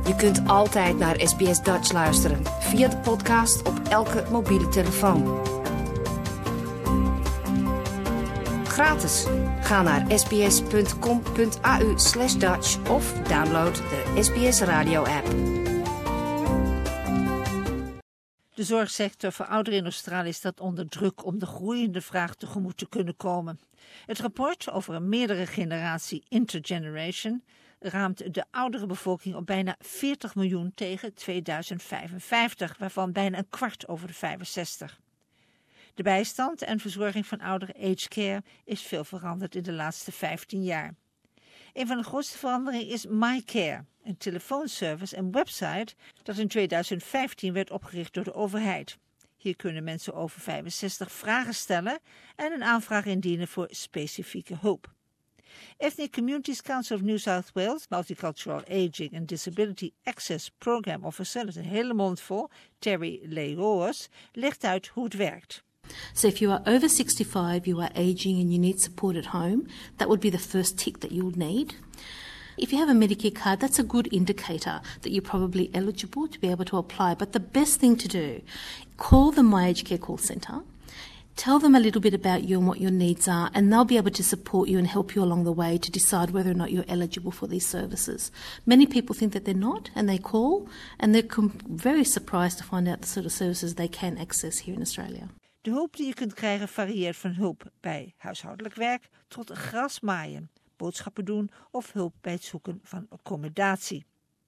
Je kunt altijd naar SBS Dutch luisteren via de podcast op elke mobiele telefoon. Gratis. Ga naar sbs.com.au/Dutch of download de SBS Radio app. De zorgsector voor ouderen in Australië staat onder druk om de groeiende vraag tegemoet te kunnen komen. Het rapport over een meerdere generatie intergeneration raamt de oudere bevolking op bijna 40 miljoen tegen 2055, waarvan bijna een kwart over de 65. De bijstand en verzorging van ouderen, aged care, is veel veranderd in de laatste 15 jaar. Een van de grootste veranderingen is MyCare, een telefoonservice en website dat in 2015 werd opgericht door de overheid. Hier kunnen mensen over 65 vragen stellen en een aanvraag indienen voor specifieke hulp. Ethnic Communities Council of New South Wales, Multicultural Aging and Disability Access Program Officer, dat is een hele mond vol, Terry Leroos, legt uit hoe het werkt. So if you are over 65, you are aging and you need support at home, that would be the first tick that you'll need. If you have a Medicare card, that's a good indicator that you're probably eligible to be able to apply. But the best thing to do, call the My Aged Care call centre, tell them a little bit about you and what your needs are, and they'll be able to support you and help you along the way to decide whether or not you're eligible for these services. Many people think that they're not, and they call, and they're very surprised to find out the sort of services they can access here in Australia. De hulp die je kunt krijgen varieert van hulp bij huishoudelijk werk tot grasmaaien, boodschappen doen of hulp bij het zoeken van accommodatie.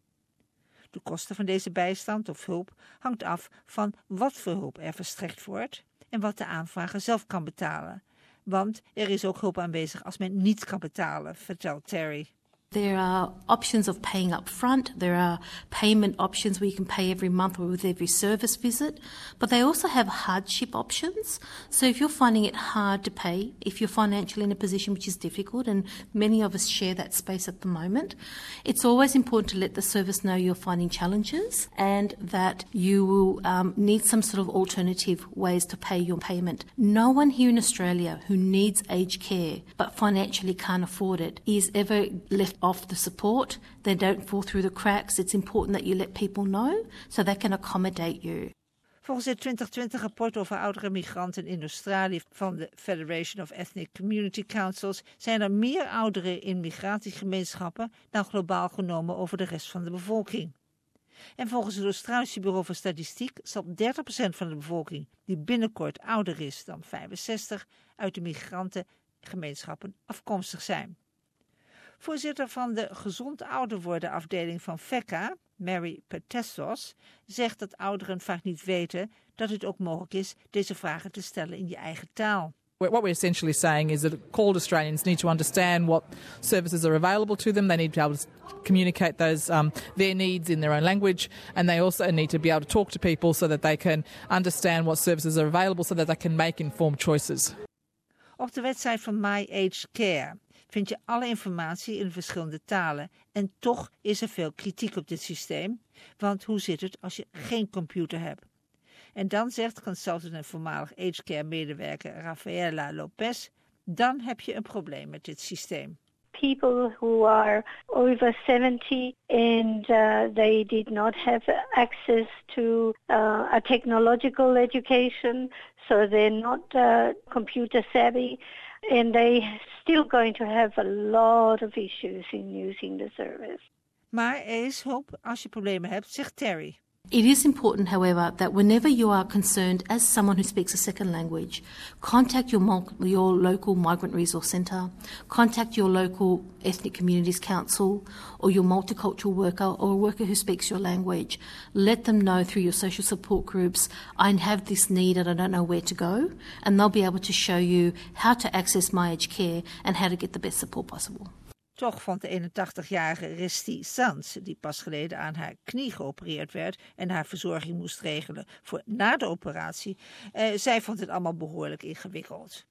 De kosten van deze bijstand of hulp hangt af van wat voor hulp er verstrekt wordt en wat de aanvrager zelf kan betalen. Want er is ook hulp aanwezig als men niet kan betalen, vertelt Terry. There are options of paying up front. There are payment options where you can pay every month or with every service visit. But they also have hardship options. So if you're finding it hard to pay, if you're financially in a position which is difficult, and many of us share that space at the moment, it's always important to let the service know you're finding challenges and that you will need some sort of alternative ways to pay your payment. No one here in Australia who needs aged care but financially can't afford it is ever left off the support. They don't fall through the cracks. It's important that you let people know so they can accommodate you. Volgens het 2020-rapport over oudere migranten in Australië van de Federation of Ethnic Community Councils zijn er meer ouderen in migratiegemeenschappen dan globaal genomen over de rest van de bevolking. En volgens het Australische Bureau voor Statistiek zal 30% van de bevolking die binnenkort ouder is dan 65 uit de migrantengemeenschappen afkomstig zijn. Voorzitter van de Gezond Ouder Worden afdeling van FECA, Mary Petessos, zegt dat ouderen vaak niet weten dat het ook mogelijk is deze vragen te stellen in je eigen taal. What we're essentially saying is that called Australians need to understand what services are available to them. They need to be able to communicate those their needs in their own language, and they also need to be able to talk to people so that they can understand what services are available so that they can make informed choices. Op de website van My Aged Care vind je alle informatie in verschillende talen. En toch is er veel kritiek op dit systeem. Want hoe zit het als je geen computer hebt? En dan zegt consultant en voormalig aged care medewerker Rafaela Lopez, dan heb je een probleem met dit systeem. People who are over 70 and they did not have access to a technological education, so they're not computer savvy, and they're still going to have a lot of issues in using the service. Maar er is hulp als je problemen hebt, zegt Terry. It is important, however, that whenever you are concerned as someone who speaks a second language, contact your local migrant resource centre, contact your local ethnic communities council or your multicultural worker or a worker who speaks your language. Let them know through your social support groups, I have this need and I don't know where to go, and they'll be able to show you how to access My Aged Care and how to get the best support possible. Toch vond de 81-jarige Resti Sans, die pas geleden aan haar knie geopereerd werd en haar verzorging moest regelen voor na de operatie, zij vond het allemaal behoorlijk ingewikkeld.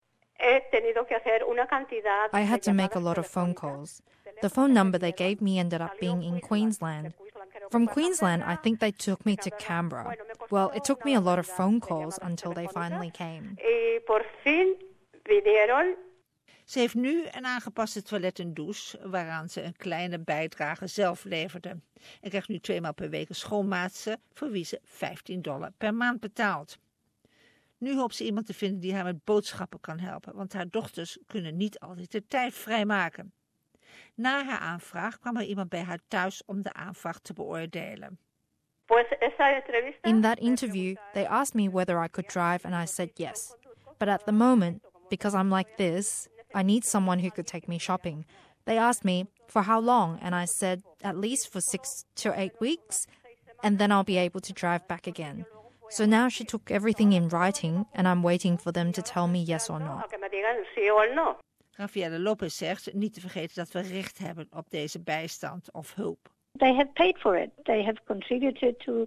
I had to make a lot of phone calls. The phone number they gave me ended up being in Queensland. From Queensland, I think they took me to Canberra. Well, it took me a lot of phone calls until they finally came. Ze heeft nu een aangepaste toilet en douche, waaraan ze een kleine bijdrage zelf leverde. En krijgt nu 2 maal per week een schoonmaatse, voor wie ze $15 per maand betaalt. Nu hoopt ze iemand te vinden die haar met boodschappen kan helpen, want haar dochters kunnen niet altijd de tijd vrijmaken. Na haar aanvraag kwam er iemand bij haar thuis om de aanvraag te beoordelen. In that interview, they asked me whether I could drive and I said yes. But at the moment, because I'm like this, I need someone who could take me shopping. They asked me for how long and I said at least for 6 to 8 weeks and then I'll be able to drive back again. So now she took everything in writing and I'm waiting for them to tell me yes or no. Rafaela Lopez zegt niet te vergeten dat we recht hebben op deze bijstand of hulp. They have paid for it. They have contributed to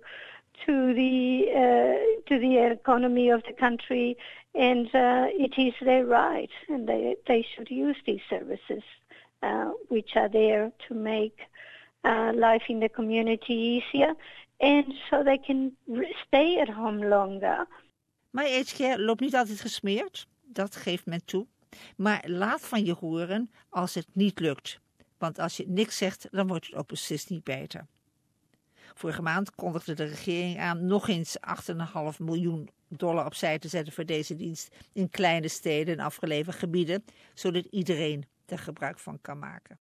the economy of the country, and it is their right, and they should use these services, which are there to make life in the community easier, and so they can stay at home longer. My Aged Care loopt niet altijd gesmeerd, dat geeft men toe. Maar laat van je horen als het niet lukt. Want als je niks zegt, dan wordt het ook beslist niet beter. Vorige maand kondigde de regering aan nog eens $8,5 miljoen opzij te zetten voor deze dienst in kleine steden en afgelegen gebieden, zodat iedereen er gebruik van kan maken.